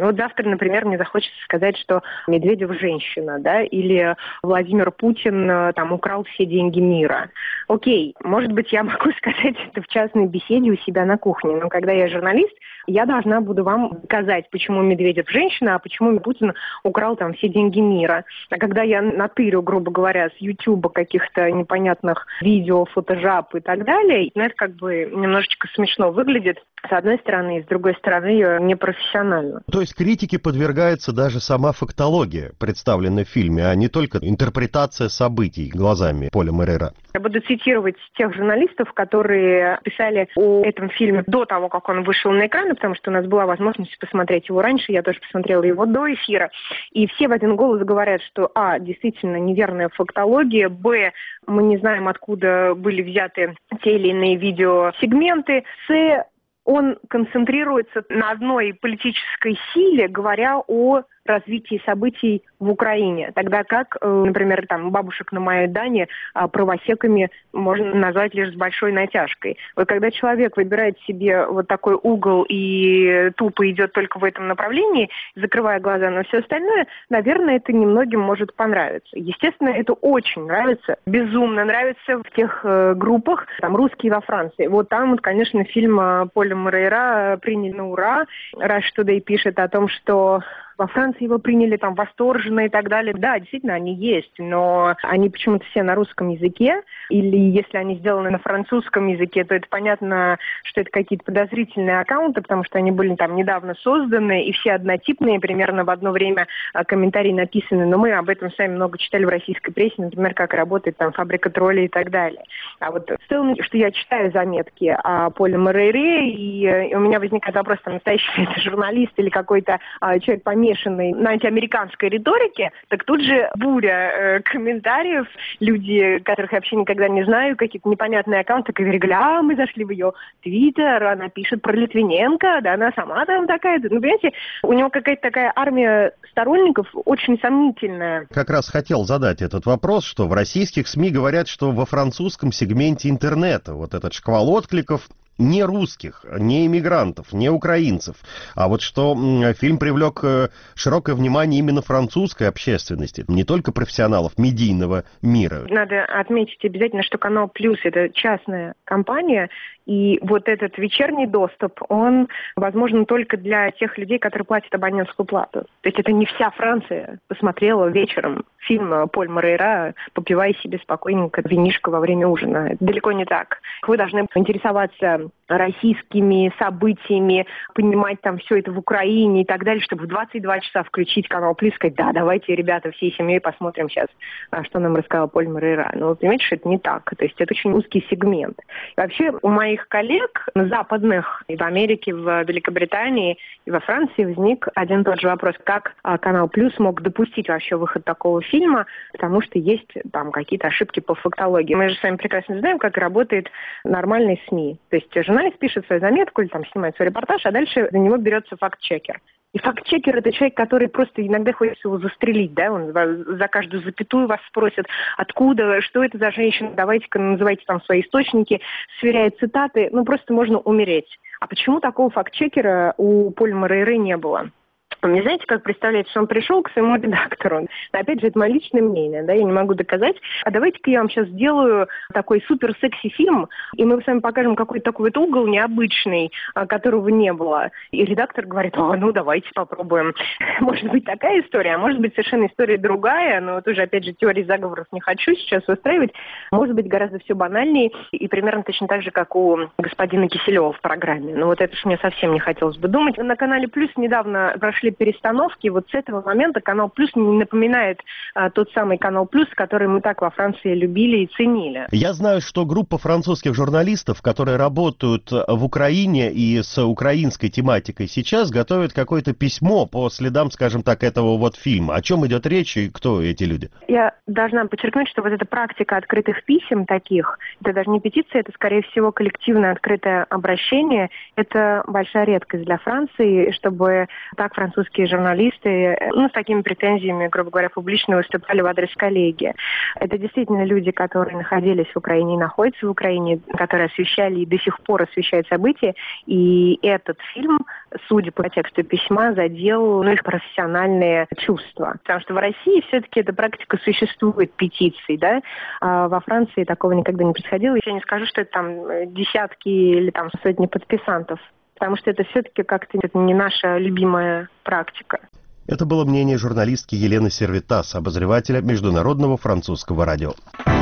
Speaker 6: Вот завтра, например, мне захочется сказать, что Медведев женщина, да, или Владимир Путин там украл все деньги мира. Окей, может быть, я могу сказать это в частной беседе у себя на кухне, но когда я журналист, я должна буду вам доказать, почему Медведев женщина, а почему Путин украл там все деньги мира. А когда я натырю, грубо говоря, с Ютуба каких-то непонятных видео, фотожаб и так далее, ну, это как бы немножечко смешно выглядит, с одной стороны, и с другой стороны, непрофессионально.
Speaker 1: То есть критике подвергается даже сама фактология, представленная в фильме, а не только интерпретация событий глазами Поля Морейра.
Speaker 6: Я буду цитировать тех журналистов, которые писали о этом фильме до того, как он вышел на экраны, потому что у нас была возможность посмотреть его раньше, я тоже посмотрела его до эфира. И все в один голос говорят, что а, действительно неверная фактология, б, мы не знаем, откуда были взяты те или иные видеосегменты, с, он концентрируется на одной политической силе, говоря о развитии событий в Украине. Тогда как, например, там бабушек на Майдане правосеками можно назвать лишь с большой натяжкой. Вот когда человек выбирает себе вот такой угол и тупо идет только в этом направлении, закрывая глаза на все остальное, наверное, это немногим может понравиться. Естественно, это очень нравится, безумно нравится в тех э, группах, там, русские во Франции. Вот там, вот, конечно, фильм Поля Морейра приняли на ура. Rush Today пишет о том, что во Франции его приняли там восторженно и так далее. Да, действительно, они есть, но они почему-то все на русском языке. Или если они сделаны на французском языке, то это понятно, что это какие-то подозрительные аккаунты, потому что они были там недавно созданы, и все однотипные, примерно в одно время комментарии написаны. Но мы об этом сами много читали в российской прессе, например, как работает там фабрика троллей и так далее. А вот в целом, что я читаю заметки о Поле Морейре, и у меня возникает вопрос, там, настоящий ли это журналист или какой-то а, человек помешанный на антиамериканской риторике, так тут же буря э, комментариев, люди, которых я вообще никогда не знаю, какие-то непонятные аккаунты, которые говорили, а, мы зашли в ее твиттер, она пишет про Литвиненко, да она сама там такая. Ну, понимаете, у него какая-то такая армия сторонников очень сомнительная.
Speaker 1: Как раз хотел задать этот вопрос, что в российских СМИ говорят, что во французском сегменте интернета вот этот шквал откликов не русских, не иммигрантов, не украинцев, а вот что фильм привлек широкое внимание именно французской общественности, не только профессионалов медийного мира.
Speaker 6: Надо отметить обязательно, что Канал Плюс — это частная компания, и вот этот вечерний доступ, он возможен только для тех людей, которые платят абонентскую плату. То есть это не вся Франция посмотрела вечером фильм Поль Морейра, попивая себе спокойненько винишко во время ужина. Это далеко не так. Вы должны интересоваться российскими событиями, понимать там все это в Украине и так далее, чтобы в двадцать два часа включить Канал Плюс и сказать, да, давайте, ребята, всей семьей посмотрим сейчас, что нам рассказал Поль Морейра. Но вы понимаете, что это не так. То есть это очень узкий сегмент. И вообще у моих коллег западных и в Америке, в Великобритании и во Франции возник один и тот же вопрос, как Канал Плюс мог допустить вообще выход такого фильма, потому что есть там какие-то ошибки по фактологии. Мы же с вами прекрасно знаем, как работает нормальный СМИ. То есть журналист пишет свою заметку или там снимает свой репортаж, а дальше за него берется факт-чекер. И факт-чекер — это человек, который просто иногда хочется его застрелить, да, он за каждую запятую вас спросит, откуда, что это за женщина, давайте-ка называйте там свои источники, сверяет цитаты, ну просто можно умереть. А почему такого факт-чекера у Поля Морейры не было? Мне знаете, как представляете, что он пришел к своему редактору. Опять же, это мое личное мнение, да, я не могу доказать. А давайте-ка я вам сейчас сделаю такой супер-секси-фильм, и мы с вами покажем какой-то такой вот угол необычный, которого не было. И редактор говорит, а, ну давайте попробуем. Может быть такая история, а может быть совершенно история другая, но тоже, опять же, теории заговоров не хочу сейчас устраивать. Может быть гораздо все банальнее и примерно точно так же, как у господина Киселева в программе. Но вот это ж мне совсем не хотелось бы думать. На канале Плюс недавно прошли перестановки. Вот с этого момента Канал Плюс не напоминает а, тот самый Канал Плюс, который мы так во Франции любили и ценили.
Speaker 1: Я знаю, что группа французских журналистов, которые работают в Украине и с украинской тематикой сейчас, готовят какое-то письмо по следам, скажем так, этого вот фильма. О чем идет речь и кто эти люди?
Speaker 6: Я должна подчеркнуть, что вот эта практика открытых писем таких, это даже не петиция, это, скорее всего, коллективное открытое обращение. Это большая редкость для Франции, чтобы так французские французские журналисты, ну, с такими претензиями, грубо говоря, публично выступали в адрес коллеги. Это действительно люди, которые находились в Украине и находятся в Украине, которые освещали и до сих пор освещают события. И этот фильм, судя по тексту письма, задел, ну, их профессиональные чувства. Потому что в России все-таки эта практика существует, петиций, да, а во Франции такого никогда не происходило. Я не скажу, что это там десятки или там сотни подписантов, потому что это все-таки как-то это не наша любимая практика.
Speaker 1: Это было мнение журналистки Елены Сервитас, обозревателя Международного французского радио.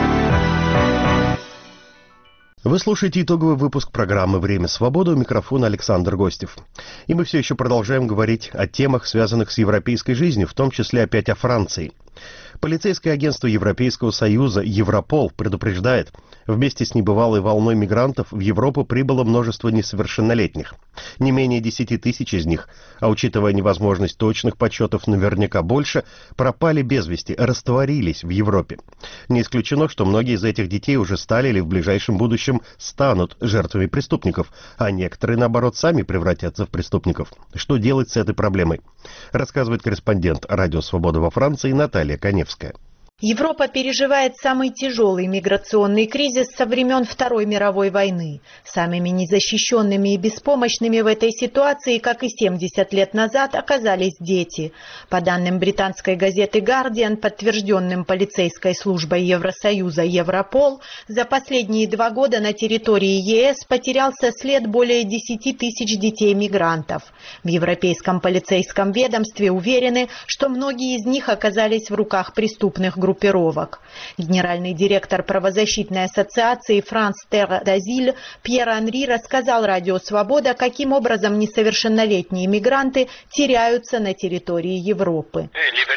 Speaker 1: Вы слушаете итоговый выпуск программы «Время свободы», у микрофона Александр Гостев. И мы все еще продолжаем говорить о темах, связанных с европейской жизнью, в том числе опять о Франции. Полицейское агентство Европейского Союза Европол предупреждает, вместе с небывалой волной мигрантов в Европу прибыло множество несовершеннолетних. Не менее десяти тысяч из них, а учитывая невозможность точных подсчетов наверняка больше, пропали без вести, растворились в Европе. Не исключено, что многие из этих детей уже стали или в ближайшем будущем станут жертвами преступников, а некоторые, наоборот, сами превратятся в преступников. Что делать с этой проблемой? Рассказывает корреспондент «Радио Свобода» во Франции Наталья Коневская.
Speaker 7: Европа переживает самый тяжелый миграционный кризис со времен Второй мировой войны. Самыми незащищенными и беспомощными в этой ситуации, как и семьдесят лет назад, оказались дети. По данным британской газеты «Гардиан», подтвержденным полицейской службой Евросоюза Европол, за последние два года на территории ЕС потерялся след более десяти тысяч детей-мигрантов. В Европейском полицейском ведомстве уверены, что многие из них оказались в руках преступных групп. группировок. Генеральный директор правозащитной ассоциации «France Terre d'Asile» Пьер Анри рассказал Радио Свобода, каким образом несовершеннолетние мигранты теряются на территории Европы.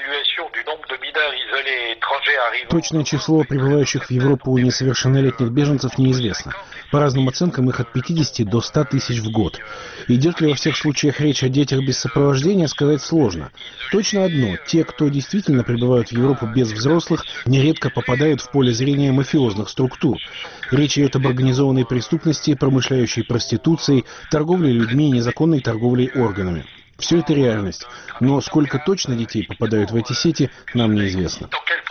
Speaker 4: Точное число прибывающих в Европу несовершеннолетних беженцев неизвестно. По разным оценкам, их от пятидесяти до ста тысяч в год. Идет ли во всех случаях речь о детях без сопровождения, сказать сложно. Точно одно: те, кто действительно прибывают в Европу без взрослых, нередко попадают в поле зрения мафиозных структур. Речь идет об организованной преступности, промышляющей проституцией, торговлей людьми и незаконной торговлей органами. Все это реальность. Но сколько точно детей попадают в эти сети, нам неизвестно.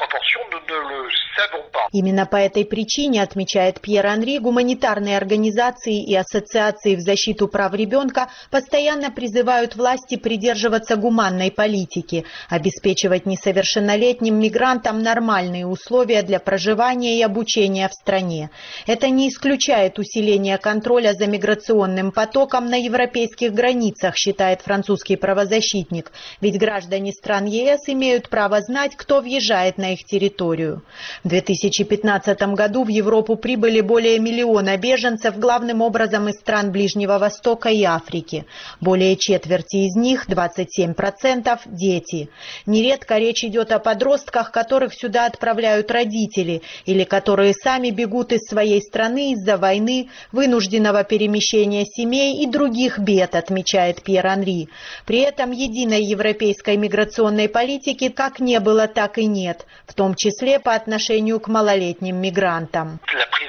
Speaker 7: Именно по этой причине, отмечает Пьер Анри, гуманитарные организации и ассоциации в защиту прав ребенка постоянно призывают власти придерживаться гуманной политики, обеспечивать несовершеннолетним мигрантам нормальные условия для проживания и обучения в стране. Это не исключает усиления контроля за миграционным потоком на европейских границах, считает французский правозащитник, ведь граждане стран ЕС имеют право знать, кто въезжает на их территорию. В две тысячи пятнадцатом году в Европу прибыли более миллиона беженцев, главным образом из стран Ближнего Востока и Африки. Более четверти из них, двадцать семь процентов, дети. Нередко речь идет о подростках, которых сюда отправляют родители, или которые сами бегут из своей страны из-за войны, вынужденного перемещения семей и других бед, отмечает Пьер Анри. При этом единой европейской миграционной политики как не было, так и нет, в том числе по отношению к малолетним мигрантам.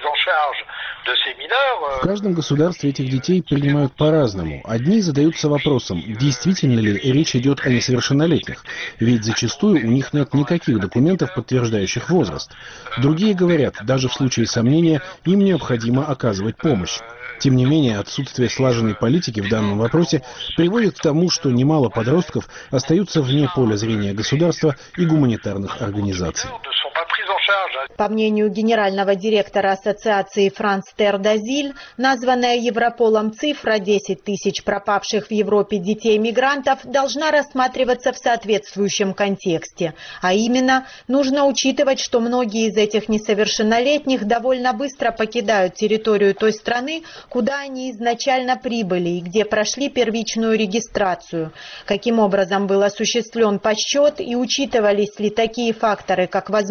Speaker 4: В каждом государстве этих детей принимают по-разному. Одни задаются вопросом, действительно ли речь идет о несовершеннолетних, ведь зачастую у них нет никаких документов, подтверждающих возраст. Другие говорят, даже в случае сомнения им необходимо оказывать помощь. Тем не менее, отсутствие слаженной политики в данном вопросе приводит к тому, что немало подростков остаются вне поля зрения государства и гуманитарных организаций.
Speaker 7: По мнению генерального директора ассоциации «France Terre d'Asile», названная Европолом цифра десять тысяч пропавших в Европе детей-мигрантов должна рассматриваться в соответствующем контексте. А именно, нужно учитывать, что многие из этих несовершеннолетних довольно быстро покидают территорию той страны, куда они изначально прибыли и где прошли первичную регистрацию. Каким образом был осуществлен подсчет и учитывались ли такие факторы, как возможный переход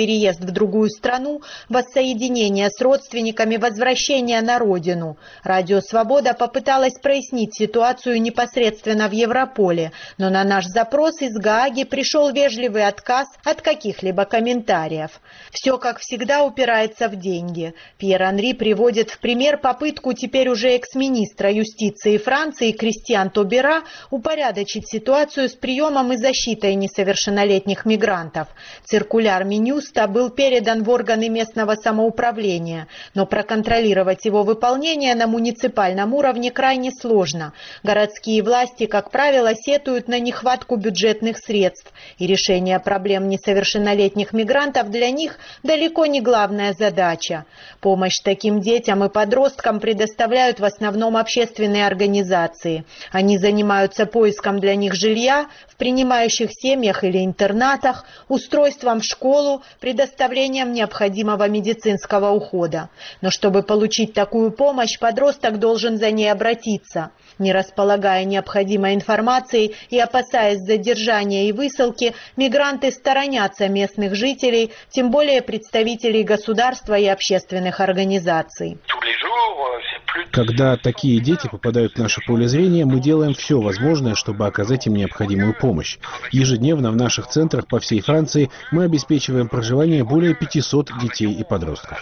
Speaker 7: переезд в другую страну, воссоединение с родственниками, возвращение на родину. Радио «Свобода» попыталась прояснить ситуацию непосредственно в Европоле, но на наш запрос из Гааги пришел вежливый отказ от каких-либо комментариев. Все, как всегда, упирается в деньги. Пьер Анри приводит в пример попытку теперь уже экс-министра юстиции Франции Кристиан Тобера упорядочить ситуацию с приемом и защитой несовершеннолетних мигрантов. Циркуляр Минюста был передан в органы местного самоуправления, но проконтролировать его выполнение на муниципальном уровне крайне сложно. Городские власти, как правило, сетуют на нехватку бюджетных средств, и решение проблем несовершеннолетних мигрантов для них далеко не главная задача. Помощь таким детям и подросткам предоставляют в основном общественные организации. Они занимаются поиском для них жилья в принимающих семьях или интернатах, устройством в школу, предоставлением необходимого медицинского ухода. Но чтобы получить такую помощь, подросток должен за ней обратиться. Не располагая необходимой информацией и опасаясь задержания и высылки, мигранты сторонятся местных жителей, тем более представителей государства и общественных организаций.
Speaker 4: Когда такие дети попадают в наше поле зрения, мы делаем все возможное, чтобы оказать им необходимую помощь. Ежедневно в наших центрах по всей Франции мы обеспечиваем проживание более пятисот детей и подростков.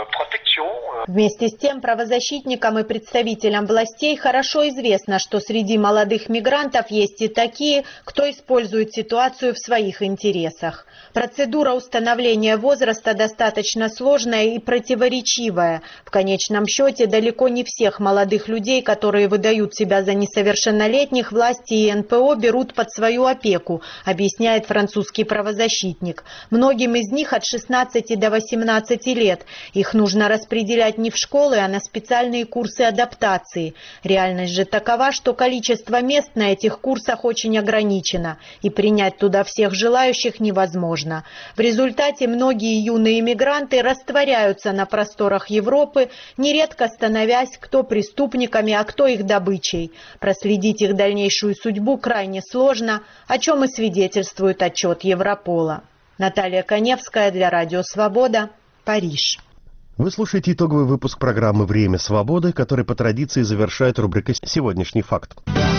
Speaker 7: Вместе с тем, правозащитникам и представителям властей хорошо известно, что среди молодых мигрантов есть и такие, кто использует ситуацию в своих интересах. Процедура установления возраста достаточно сложная и противоречивая. В конечном счете, далеко не всех молодых людей, которые выдают себя за несовершеннолетних, власти и эн пэ о берут под свою опеку, объясняет французский правозащитник. Многим из них от шестнадцати до восемнадцати лет. Их нужно распределять не в школы, а на специальные курсы адаптации. Реальность же такова, что количество мест на этих курсах очень ограничено, и принять туда всех желающих невозможно. В результате многие юные мигранты растворяются на просторах Европы, нередко становясь кто преступниками, а кто их добычей. Проследить их дальнейшую судьбу крайне сложно, о чем и свидетельствует отчет Европола. Наталья Коневская для Радио Свобода, Париж.
Speaker 1: Вы слушаете итоговый выпуск программы «Время свободы», который по традиции завершает рубрика «Сегодняшний факт».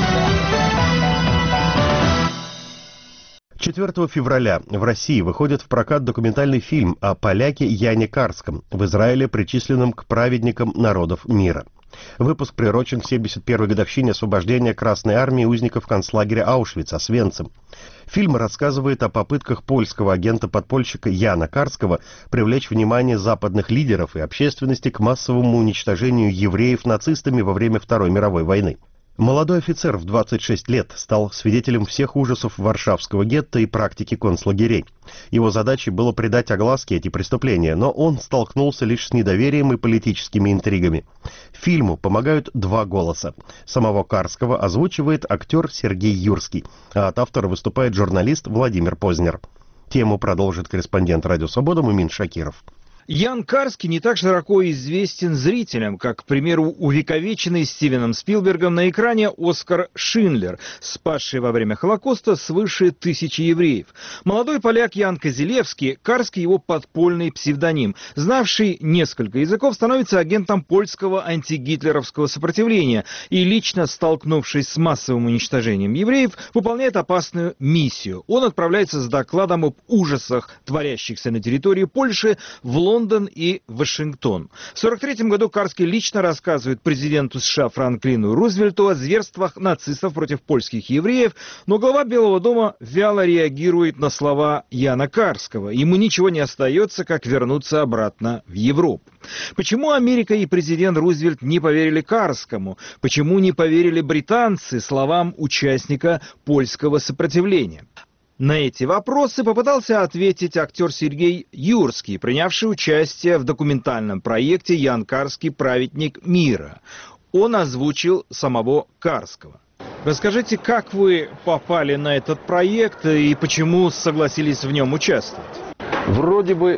Speaker 1: четвёртого февраля в России выходит в прокат документальный фильм о поляке Яне Карском, в Израиле причисленном к праведникам народов мира. Выпуск приурочен к семьдесят первой годовщине освобождения Красной Армии узников концлагеря Аушвиц, Освенцим. Фильм рассказывает о попытках польского агента-подпольщика Яна Карского привлечь внимание западных лидеров и общественности к массовому уничтожению евреев нацистами во время Второй мировой войны. Молодой офицер в двадцать шесть лет стал свидетелем всех ужасов Варшавского гетто и практики концлагерей. Его задачей было придать огласке эти преступления, но он столкнулся лишь с недоверием и политическими интригами. Фильму помогают два голоса. Самого Карского озвучивает актер Сергей Юрский, а от автора выступает журналист Владимир Познер. Тему продолжит корреспондент «Радио Свобода» Мумин Шакиров.
Speaker 8: Ян Карский не так широко известен зрителям, как, к примеру, увековеченный Стивеном Спилбергом на экране Оскар Шиндлер, спасший во время Холокоста свыше тысячи евреев. Молодой поляк Ян Козелевский, Карский его подпольный псевдоним, знавший несколько языков, становится агентом польского антигитлеровского сопротивления и, лично столкнувшись с массовым уничтожением евреев, выполняет опасную миссию. Он отправляется с докладом об ужасах, творящихся на территории Польши, в Лондон. Лондон и Вашингтон. В сорок третьем году Карский лично рассказывает президенту США Франклину Рузвельту о зверствах нацистов против польских евреев, но глава Белого дома вяло реагирует на слова Яна Карского. Ему ничего не остается, как вернуться обратно в Европу. Почему Америка и президент Рузвельт не поверили Карскому? Почему не поверили британцы словам участника польского сопротивления? На эти вопросы попытался ответить актер Сергей Юрский, принявший участие в документальном проекте «Ян Карский. Праведник мира». Он озвучил самого Карского. Расскажите, как вы попали на этот проект и почему согласились в нем участвовать?
Speaker 9: Вроде бы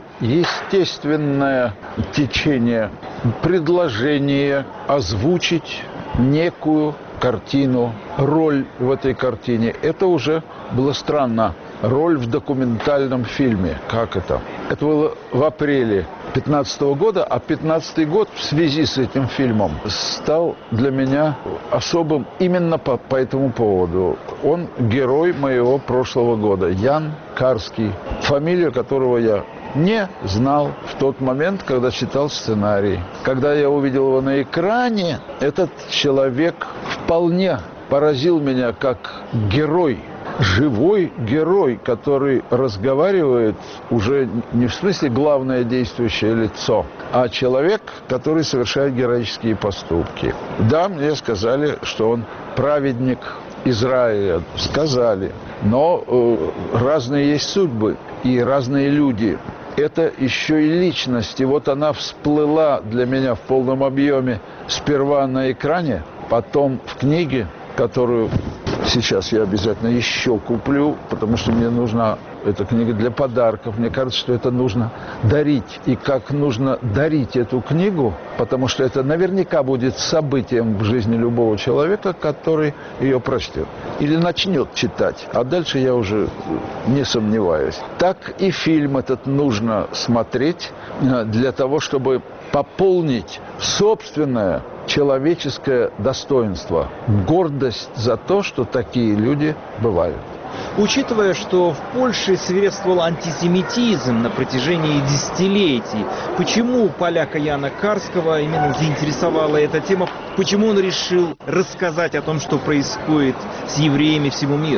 Speaker 9: естественное течение, предложение озвучить некую картину, роль в этой картине. Это уже было странно. Роль в документальном фильме. Как это? Это было в апреле пятнадцатого года, а пятнадцатый год в связи с этим фильмом стал для меня особым именно по, по этому поводу. Он герой моего прошлого года, Ян Карский, фамилию которого я не знал в тот момент, когда читал сценарий. Когда я увидел его на экране, этот человек вполне поразил меня как герой. Живой герой, который разговаривает уже не в смысле главное действующее лицо, а человек, который совершает героические поступки. Да, мне сказали, что он праведник Израиля, сказали, но э, разные есть судьбы и разные люди. Это еще и личность, и вот она всплыла для меня в полном объеме сперва на экране, потом в книге, которую сейчас я обязательно еще куплю, потому что мне нужна эта книга для подарков. Мне кажется, что это нужно дарить. И как нужно дарить эту книгу, потому что это наверняка будет событием в жизни любого человека, который ее прочтет. Или начнет читать. А дальше я уже не сомневаюсь. Так и фильм этот нужно смотреть для того, чтобы пополнить собственное человеческое достоинство, гордость за то, что такие люди бывают.
Speaker 8: Учитывая, что в Польше свирепствовал антисемитизм на протяжении десятилетий, почему поляка Яна Карского именно заинтересовала эта тема? Почему он решил рассказать о том, что происходит с евреями всему миру?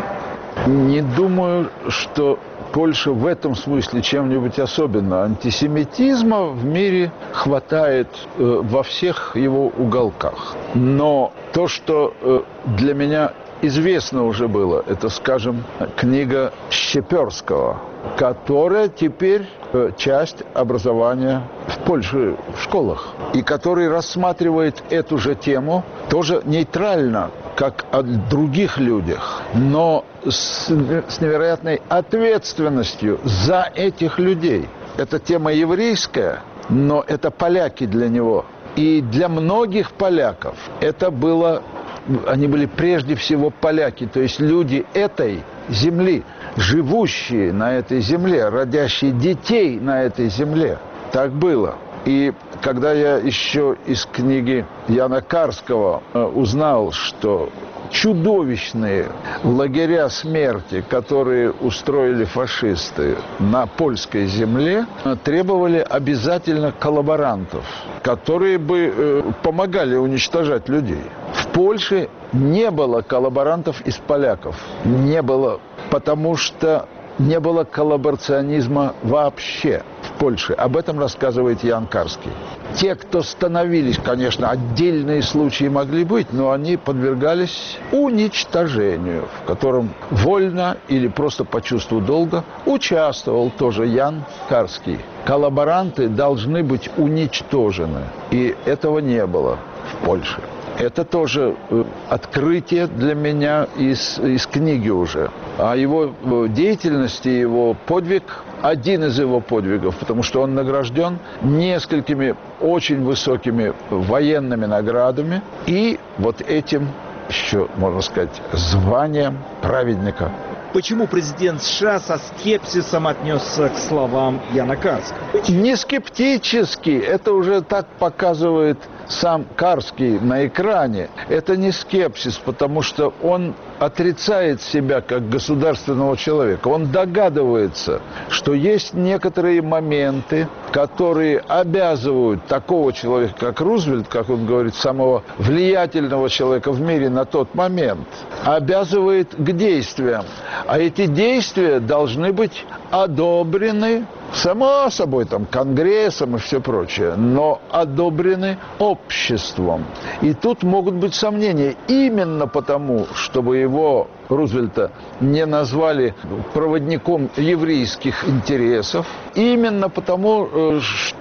Speaker 9: Не думаю, что Польша в этом смысле чем-нибудь особенно. Антисемитизма в мире хватает э, во всех его уголках. Но то, что э, для меня известно уже было, это, скажем, книга Щеперского, которая теперь э, часть образования в Польше в школах, и который рассматривает эту же тему тоже нейтрально, как о других людях, но с, с невероятной ответственностью за этих людей. Это тема еврейская, но это поляки для него. И для многих поляков это было, они были прежде всего поляки, то есть люди этой земли, живущие на этой земле, родящие детей на этой земле. Так было. И когда я еще из книги Яна Карского э, узнал, что чудовищные лагеря смерти, которые устроили фашисты на польской земле, требовали обязательно коллаборантов, которые бы э, помогали уничтожать людей. В Польше не было коллаборантов из поляков. Не было, потому что не было коллаборационизма вообще в Польше. Об этом рассказывает Ян Карский. Те, кто становились, конечно, отдельные случаи могли быть, но они подвергались уничтожению, в котором вольно или просто по чувству долга участвовал тоже Ян Карский. Коллаборанты должны быть уничтожены, и этого не было в Польше. Это тоже открытие для меня из, из книги уже. О его деятельности, его подвиг, один из его подвигов, потому что он награжден несколькими очень высокими военными наградами и вот этим еще, можно сказать, званием праведника.
Speaker 8: Почему президент США со скепсисом отнесся к словам Яна Карского?
Speaker 9: Не скептически, это уже так показывает сам Карский на экране. Это не скепсис, потому что он отрицает себя как государственного человека. Он догадывается, что есть некоторые моменты, которые обязывают такого человека, как Рузвельт, как он говорит, самого влиятельного человека в мире на тот момент, обязывает к действиям. А эти действия должны быть одобрены, само собой, там, Конгрессом и все прочее, но одобрены обществом. И тут могут быть сомнения. Именно потому, чтобы его, Рузвельта, не назвали проводником еврейских интересов, именно потому,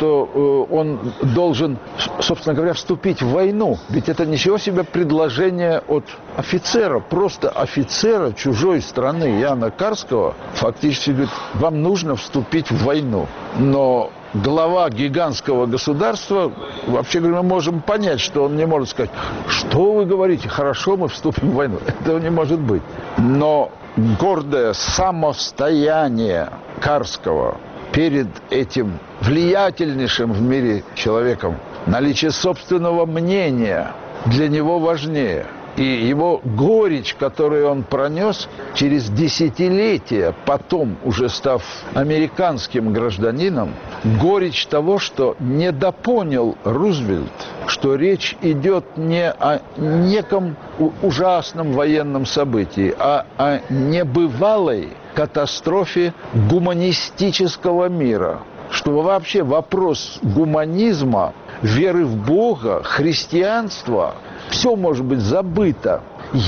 Speaker 9: что он должен, собственно говоря, вступить в войну. Ведь это ничего себе предложение от офицера, просто офицера чужой страны, Яна Карского, фактически говорит, вам нужно вступить в войну. Но глава гигантского государства, вообще говоря, мы можем понять, что он не может сказать, что вы говорите, хорошо, мы вступим в войну. Этого не может быть. Но гордое самостояние Карского перед этим влиятельнейшим в мире человеком, наличие собственного мнения для него важнее. И его горечь, которую он пронес через десятилетия, потом уже став американским гражданином, горечь того, что недопонял Рузвельт, что речь идет не о неком ужасном военном событии, а о небывалой катастрофе гуманистического мира. Что вообще вопрос гуманизма, веры в Бога, христианства, все может быть забыто,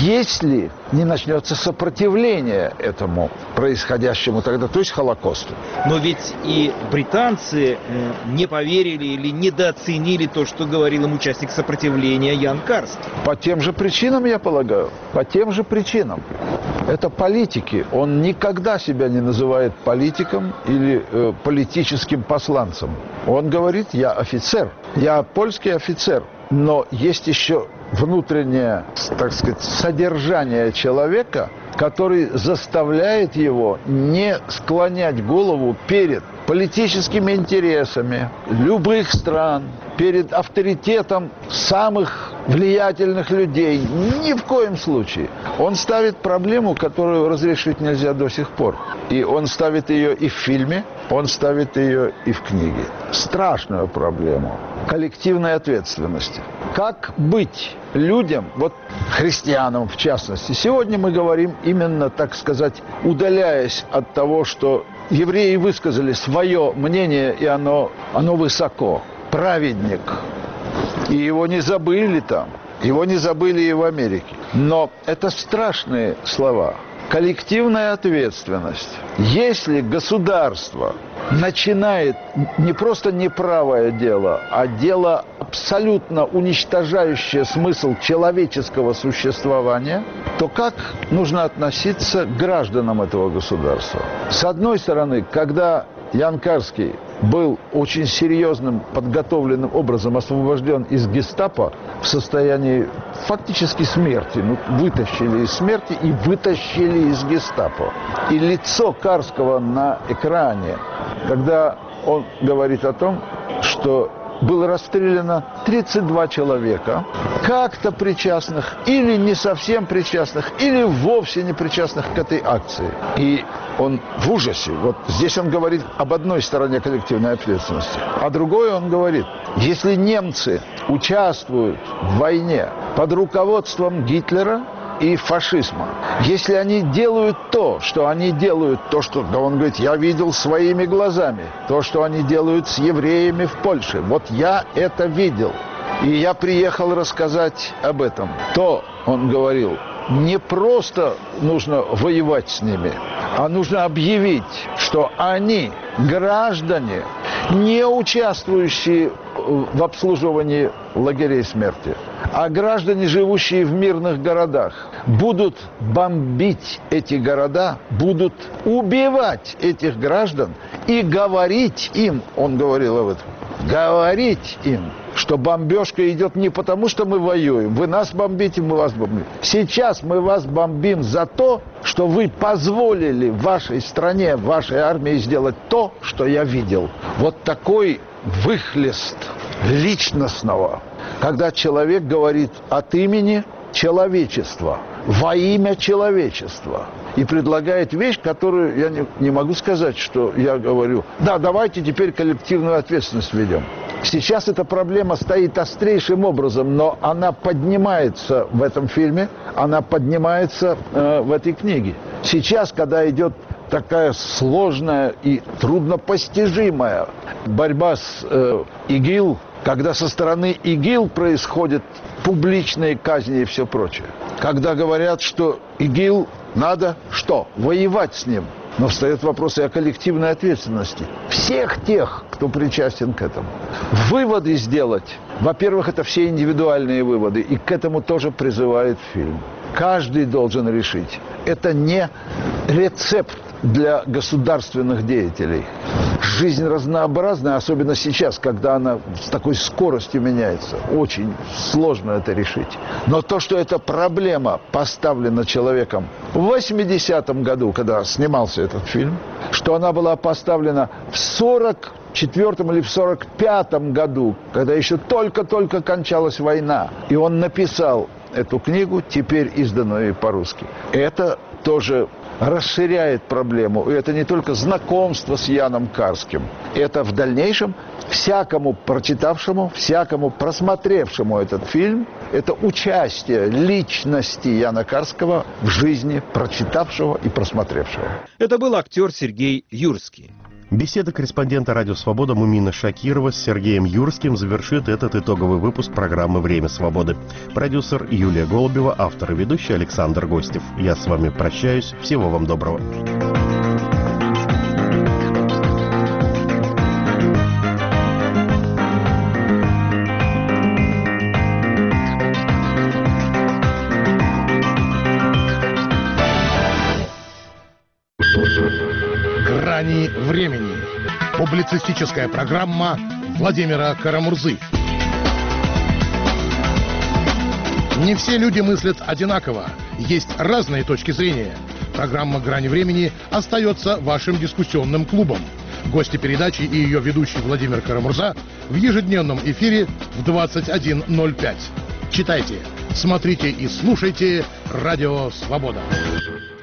Speaker 9: если не начнется сопротивление этому происходящему тогда, то есть Холокосту.
Speaker 8: Но ведь и британцы не поверили или недооценили то, что говорил им участник сопротивления Ян Карский.
Speaker 9: По тем же причинам, я полагаю, по тем же причинам. Это политики. Он никогда себя не называет политиком или э, политическим посланцем. Он говорит, я офицер, я польский офицер. Но есть еще внутреннее, так сказать, содержание человека, который заставляет его не склонять голову перед политическими интересами любых стран, перед авторитетом самых влиятельных людей. Ни в коем случае. Он ставит проблему, которую разрешить нельзя до сих пор. И он ставит ее и в фильме, он ставит ее и в книге. Страшную проблему коллективной ответственности. Как быть людям, вот христианам в частности? Сегодня мы говорим именно, так сказать, удаляясь от того, что евреи высказали свое мнение, и оно, оно высоко. Праведник. И его не забыли там. Его не забыли и в Америке. Но это страшные слова. Коллективная ответственность. Если государство начинает не просто неправое дело, а дело абсолютно уничтожающее смысл человеческого существования, то как нужно относиться к гражданам этого государства? С одной стороны, когда Ян Карский был очень серьезным, подготовленным образом освобожден из гестапо в состоянии фактически смерти. Ну, вытащили из смерти и вытащили из гестапо. И лицо Карского на экране, когда он говорит о том, что было расстреляно тридцать два человека, как-то причастных или не совсем причастных, или вовсе не причастных к этой акции. И он в ужасе. Вот здесь он говорит об одной стороне коллективной ответственности. А другой он говорит, если немцы участвуют в войне под руководством Гитлера и фашизма, если они делают то, что они делают, то, что, да, он говорит, я видел своими глазами, то, что они делают с евреями в Польше, вот я это видел, и я приехал рассказать об этом, то, он говорил, не просто нужно воевать с ними, а нужно объявить, что они, граждане, не участвующие в обслуживании лагерей смерти, а граждане, живущие в мирных городах, будут бомбить эти города, будут убивать этих граждан и говорить им, он говорил об этом, говорить им, что бомбежка идет не потому, что мы воюем. Вы нас бомбите, мы вас бомбим. Сейчас мы вас бомбим за то, что вы позволили вашей стране, вашей армии сделать то, что я видел. Вот такой выхлест личностного, когда человек говорит от имени человечества, во имя человечества, и предлагает вещь, которую я не, не могу сказать, что я говорю, да, давайте теперь коллективную ответственность введем. Сейчас эта проблема стоит острейшим образом, но она поднимается в этом фильме, она поднимается э, в этой книге. Сейчас, когда идет такая сложная и труднопостижимая борьба с э, ИГИЛ, когда со стороны ИГИЛ происходят публичные казни и все прочее. Когда говорят, что ИГИЛ надо что? Воевать с ним. Но встает вопрос и о коллективной ответственности всех тех, кто причастен к этому. Выводы сделать. Во-первых, это все индивидуальные выводы, и к этому тоже призывает фильм. Каждый должен решить. Это не рецепт для государственных деятелей. Жизнь разнообразная, особенно сейчас, когда она с такой скоростью меняется. Очень сложно это решить. Но то, что эта проблема поставлена человеком в восьмидесятом году, когда снимался этот фильм, что она была поставлена в сорок четвертом или в сорок пятом году, когда еще только-только кончалась война, и он написал эту книгу, теперь изданную по-русски. Это тоже расширяет проблему. И это не только знакомство с Яном Карским. Это в дальнейшем всякому прочитавшему, всякому просмотревшему этот фильм, это участие личности Яна Карского в жизни прочитавшего и просмотревшего.
Speaker 8: Это был актер Сергей Юрский.
Speaker 1: Беседа корреспондента «Радио Свобода» Мумина Шакирова с Сергеем Юрским завершит этот итоговый выпуск программы «Время свободы». Продюсер Юлия Голубева, автор и ведущий Александр Гостев. Я с вами прощаюсь. Всего вам доброго.
Speaker 10: «Грани времени». Публицистическая программа Владимира Карамурзы. Не все люди мыслят одинаково. Есть разные точки зрения. Программа «Грани времени» остается вашим дискуссионным клубом. Гости передачи и ее ведущий Владимир Карамурза в ежедневном эфире в двадцать один ноль пять. Читайте, смотрите и слушайте «Радио Свобода».